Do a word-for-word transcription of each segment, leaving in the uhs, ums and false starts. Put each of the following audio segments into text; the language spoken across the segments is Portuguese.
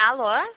Alô?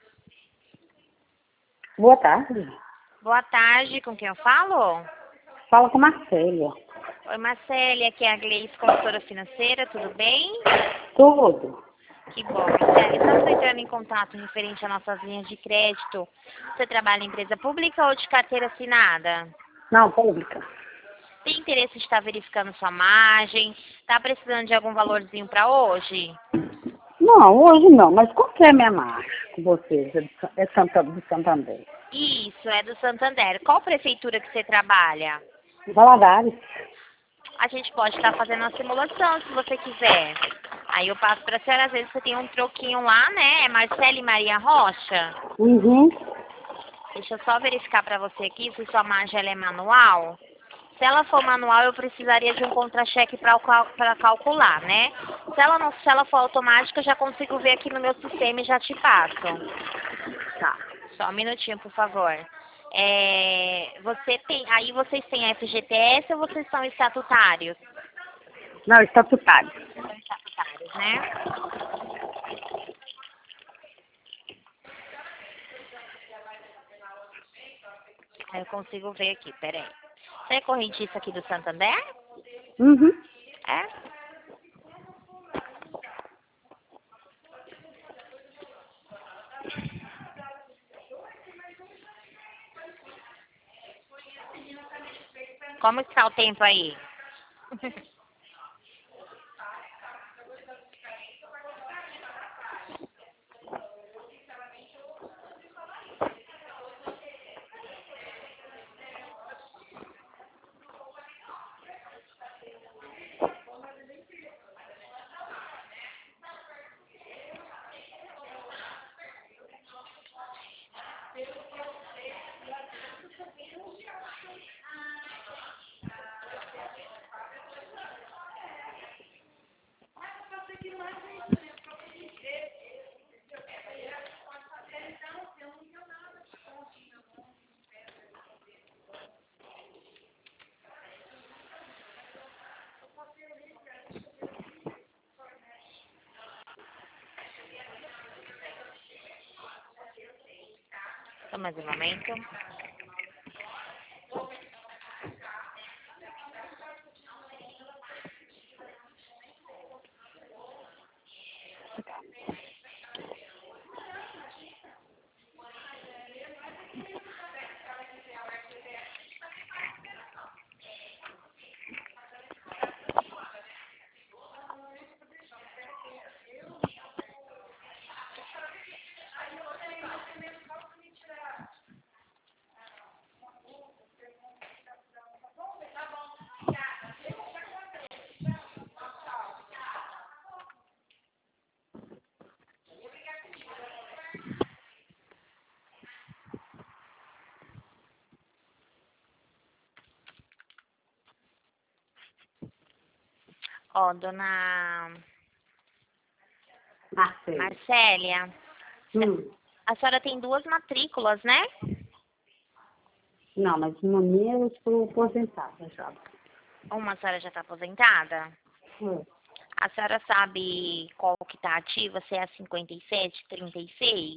Boa tarde. Boa tarde, com quem eu falo? Fala com Marcélia. Oi, Marcélia, aqui é a Gleice, consultora financeira, tudo bem? Tudo. Que bom, Marcélia. Estamos entrando em contato referente às nossas linhas de crédito. Você trabalha em empresa pública ou de carteira assinada? Não, pública. Tem interesse em estar verificando sua margem? Está precisando de algum valorzinho para hoje? Não, hoje não, mas qual que é a minha marcha com vocês? É de Sa- é Santa, do Santander. Isso, é do Santander. Qual prefeitura que você trabalha? Valadares. A gente pode estar fazendo uma simulação, se você quiser. Aí eu passo para a senhora, às vezes você tem um troquinho lá, né? É Marcele Maria Rocha. Uhum. Deixa eu só verificar para você aqui se sua margem ela é manual. Se ela for manual, eu precisaria de um contra-cheque para calcular, né? Se ela, não, se ela for automática, eu já consigo ver aqui no meu sistema e já te passo. Tá. Só um minutinho, por favor. É, você tem, aí vocês têm F G T S ou vocês são estatutários? Não, estatutário. São estatutários, né? Aí eu consigo ver aqui, peraí. Você é correntista aqui do Santander? Uhum. É? Como está o tempo aí? Só mais um momento. Ó, dona Marcélia. Marcélia, Hum. a senhora tem duas matrículas, né? Não, mas no minha eu estou aposentada já. Uma a senhora já está aposentada? Hum. A senhora sabe qual que está ativa, se é a cinquenta e sete, trinta e seis?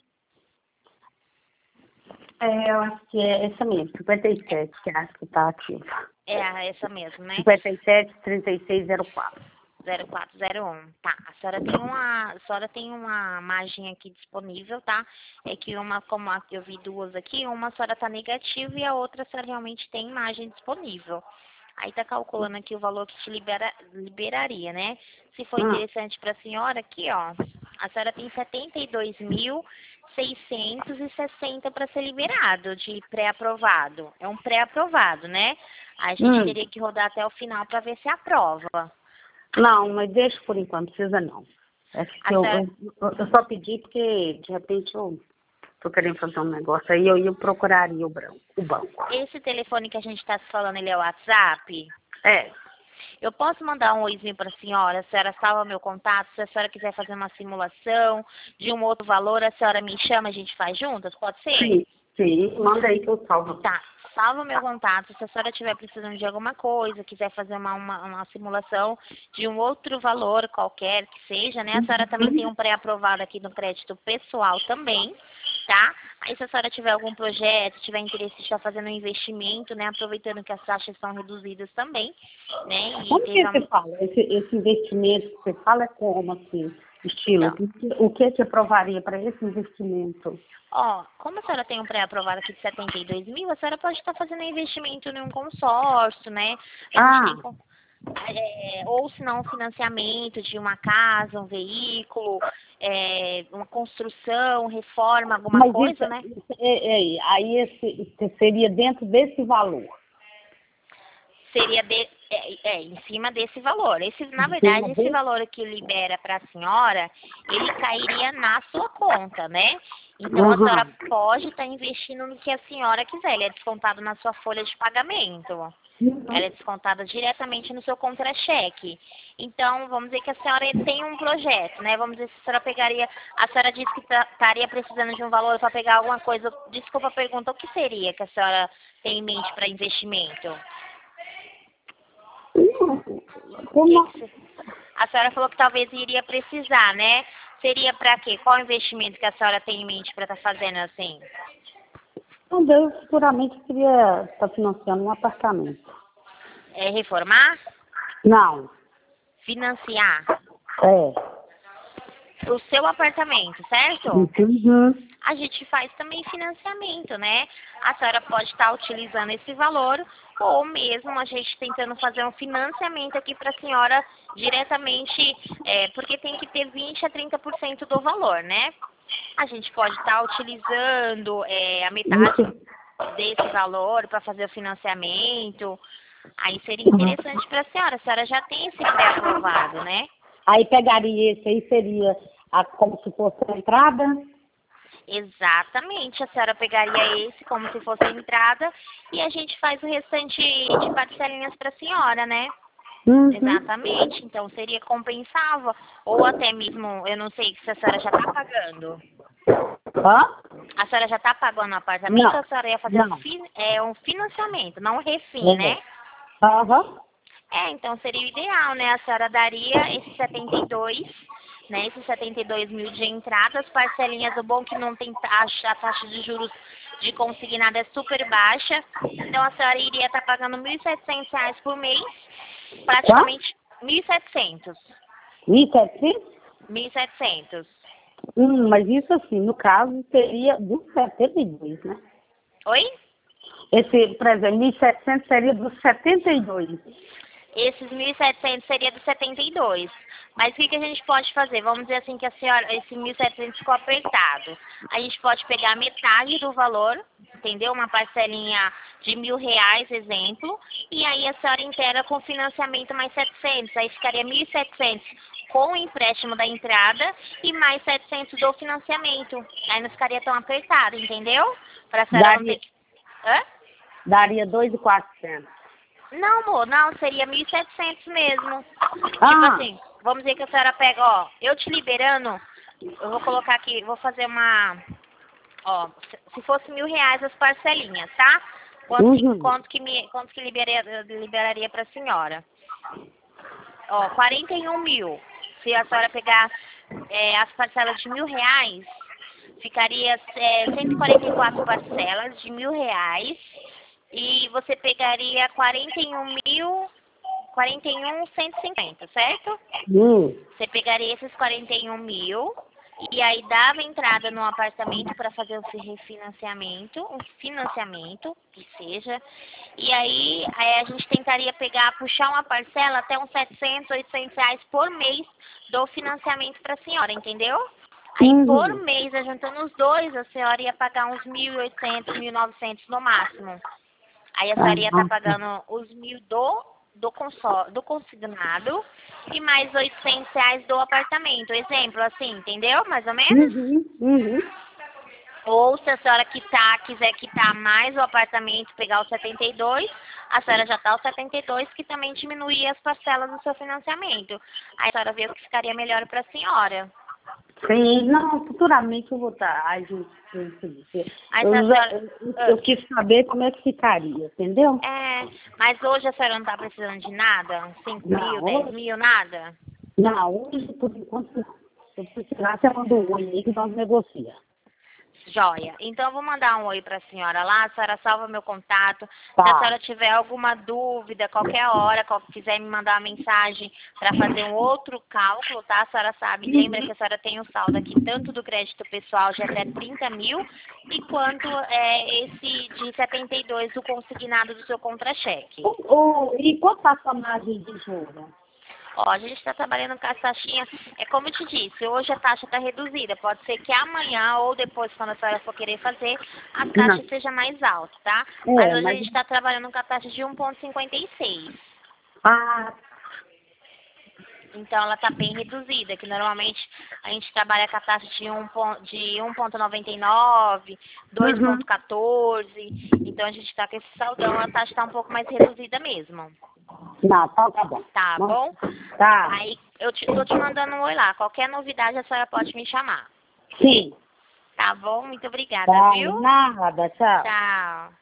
É, eu acho que é essa mesmo, cinquenta e sete, que acho que está ativa. É essa mesmo, né? cinquenta e sete, trinta e seis, zero quatro. zero quatro zero um. Tá, a senhora tem uma, a senhora tem uma margem aqui disponível, tá? É que uma, como a- eu vi duas aqui, uma a senhora tá negativa e a outra a senhora realmente tem margem disponível. Aí tá calculando aqui o valor que te libera, liberaria, né? Se for Hum. interessante para a senhora, aqui, ó, a senhora tem setenta e dois mil seiscentos e sessenta para ser liberado de pré-aprovado. É um pré-aprovado, né? A gente Hum. teria que rodar até o final para ver se aprova. Não, mas deixa por enquanto, não precisa não. Acho que A eu, senhora- eu, eu só pedi porque, de repente, eu tô querendo fazer um negócio aí, eu, eu procuraria o, branco, o banco. Esse telefone que a gente está se falando, ele é o WhatsApp? É, Eu posso mandar um oizinho para a senhora? A senhora salva meu contato? Se a senhora quiser fazer uma simulação de um outro valor, a senhora me chama, a gente faz juntas? Pode ser? sim, sim, manda aí que eu salvo. Tá. salva o meu contato. Se a senhora estiver precisando de alguma coisa, quiser fazer uma, uma, uma simulação de um outro valor qualquer que seja, né? A senhora também tem um pré-aprovado aqui no crédito pessoal também, tá? Aí se a senhora tiver algum projeto, tiver interesse de estar fazendo um investimento, né? Aproveitando que as taxas são reduzidas também, né? E Como que teve você fala? Esse, esse investimento que você fala é como, assim, estilo? então, O que te aprovaria para esse investimento? ó, como a senhora tem um pré-aprovado aqui de setenta e dois mil, a senhora pode estar fazendo um investimento em um consórcio, né? A gente Ah, tem, con- é, ou se não, um financiamento de uma casa, um veículo, é, uma construção, reforma, alguma mas isso, coisa, né? isso é, é, aí esse, isso seria dentro desse valor. Seria de, é, é, em cima desse valor. Esse, na Em cima verdade, esse desse? valor que libera para a senhora, ele cairia na sua conta, né? Então, a senhora Uhum. pode estar investindo no que a senhora quiser. Ele é descontado na sua folha de pagamento. Ela é Uhum. descontada diretamente no seu contra-cheque. Então, vamos dizer que a senhora tem um projeto, né? Vamos dizer que a senhora pegaria... A senhora disse que tá- estaria precisando de um valor para pegar alguma coisa. Desculpa a pergunta, o que seria que a senhora tem em mente para investimento? O que Como? que se- A senhora falou que talvez iria precisar, né? Seria para quê? Qual investimento que a senhora tem em mente para estar fazendo assim? Então, eu futuramente queria estar financiando um apartamento. É reformar? Não, Financiar? é. O seu apartamento, certo? Uhum. A gente faz também financiamento, né? A senhora pode estar utilizando esse valor ou mesmo a gente tentando fazer um financiamento aqui para a senhora diretamente, é, porque tem que ter vinte a trinta por cento do valor, né? A gente pode estar utilizando é, a metade Isso. desse valor para fazer o financiamento. Aí seria interessante para a senhora. A senhora já tem esse pré-aprovado, né? Aí pegaria esse aí, seria a, como se fosse a entrada. Exatamente. A senhora pegaria esse como se fosse a entrada e a gente faz o restante de parcelinhas para a senhora, né? Uhum. Exatamente. Então seria compensável. Ou até mesmo, eu não sei se a senhora já está pagando. Hã? A senhora já está pagando o apartamento ou Não, a senhora ia fazer um, não. fi- é, um financiamento, não um refim, né? É. Aham. É, então seria o ideal, né? A senhora daria esses setenta e dois, né? Esses setenta e dois mil de entrada, as parcelinhas, o bom que não tem taxa, a taxa de juros de consignado é super baixa. Então a senhora iria estar pagando mil e setecentos reais por mês, Tá? praticamente mil e setecentos. mil e setecentos? mil e setecentos. Hum, mas isso assim, no caso, seria dos setenta e dois, né? Oi? Esse, por exemplo, mil e setecentos seria dos setenta e dois. Esses mil e setecentos seria dos setenta e dois. Mas o que, que a gente pode fazer? Vamos dizer assim que a senhora, esse mil e setecentos ficou apertado. A gente pode pegar metade do valor, entendeu? Uma parcelinha de mil reais, exemplo. E aí a senhora inteira com financiamento mais setecentos. Aí ficaria mil e setecentos com o empréstimo da entrada e mais setecentos do financiamento. Aí não ficaria tão apertado, entendeu? Para a senhora não ter Daria, que... Hã? daria dois mil e quatrocentos. Não, amor, não, seria mil e setecentos mesmo. Tipo Ah, assim, vamos dizer que a senhora pega, ó, eu te liberando, eu vou colocar aqui, vou fazer uma, ó, se se fosse mil reais as parcelinhas, tá? Quanto que, uhum. quanto que, me, quanto que liberaria, liberaria pra senhora? Ó, quarenta e um mil. Se a senhora pegar é, as parcelas de mil reais, ficaria é, cento e quarenta e quatro parcelas de mil reais. E você pegaria quarenta e um mil, quarenta e um, cento e cinquenta, certo? Hum. Você pegaria esses quarenta e um mil e aí dava entrada no apartamento para fazer o refinanciamento, um financiamento, que seja. E aí, aí a gente tentaria pegar, puxar uma parcela até uns setecentos, oitocentos reais por mês do financiamento para a senhora, entendeu? Aí por Uhum. mês, juntando os dois, a senhora ia pagar uns mil e oitocentos, mil e novecentos no máximo. Aí a senhora ia estar Ah, pagando os mil do, do, consó, do consignado e mais oitocentos reais do apartamento. Exemplo, assim, entendeu? Mais ou menos? uhum, uhum. Ou se a senhora quitar, quiser quitar mais o apartamento, pegar os setenta e dois, a senhora já está os setenta e dois, que também diminuía as parcelas do seu financiamento. Aí a senhora vê o que ficaria melhor para a senhora. Sim, não, futuramente eu vou estar. Ai, gente, gente, Mas eu, a já- senhora... eu, eu quis saber como é que ficaria, entendeu? É, mas hoje a senhora não está precisando de nada? Cinco mil, Não, dez hoje, mil, nada? não, hoje por enquanto não. Se eu precisar, você manda um oi aí que nós negociamos. Joia. Então, eu vou mandar um oi para a senhora lá. A senhora salva meu contato. Se a Tá. senhora tiver alguma dúvida, qualquer hora, qual- quiser me mandar uma mensagem para fazer um outro cálculo, tá? A senhora sabe, lembra que a senhora tem o saldo aqui, tanto do crédito pessoal de até trinta mil, e quanto é, esse de setenta e dois, o consignado do seu contra-cheque. O, o, e quanto tá a sua margem de juros? Ó, a gente está trabalhando com as taxinhas, é como eu te disse, hoje a taxa está reduzida, pode ser que amanhã ou depois, quando a senhora for querer fazer, a taxa Não. seja mais alta, tá? Mas É, hoje a mas... gente está trabalhando com a taxa de um vírgula cinquenta e seis, Ah, então ela está bem reduzida, que normalmente a gente trabalha com a taxa de um pon- de um vírgula noventa e nove, dois uhum. vírgula quatorze, então a gente está com esse saldão, a taxa está um pouco mais reduzida mesmo, Não, tá, tá bom. tá bom? Tá. Aí eu te, tô te mandando um oi lá. Qualquer novidade a senhora pode me chamar. Sim. Tá bom? Muito obrigada, Tá, viu? nada, tchau. Tchau.